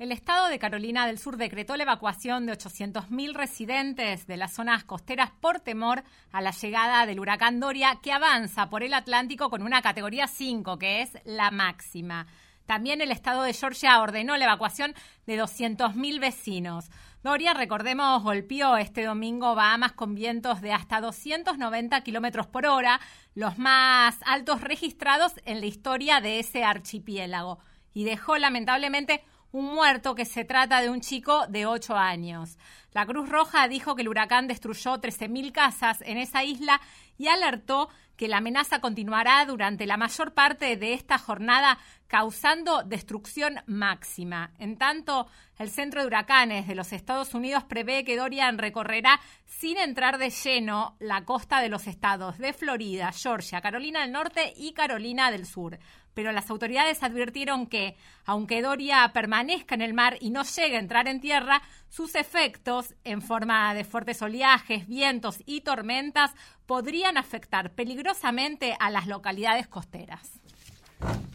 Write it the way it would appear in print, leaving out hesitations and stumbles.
El estado de Carolina del Sur decretó la evacuación de 800.000 residentes de las zonas costeras por temor a la llegada del huracán Doria, que avanza por el Atlántico con una categoría 5, que es la máxima. También el estado de Georgia ordenó la evacuación de 200.000 vecinos. Doria, recordemos, golpeó este domingo Bahamas con vientos de hasta 290 kilómetros por hora, los más altos registrados en la historia de ese archipiélago, y dejó lamentablemente un muerto, que se trata de un chico de 8 años. La Cruz Roja dijo que el huracán destruyó 13.000 casas en esa isla y alertó que la amenaza continuará durante la mayor parte de esta jornada, causando destrucción máxima. En tanto, el Centro de Huracanes de los Estados Unidos prevé que Dorian recorrerá sin entrar de lleno la costa de los estados de Florida, Georgia, Carolina del Norte y Carolina del Sur. Pero las autoridades advirtieron que, aunque Doria permanezca en el mar y no llegue a entrar en tierra, sus efectos, en forma de fuertes oleajes, vientos y tormentas, podrían afectar peligrosamente a las localidades costeras.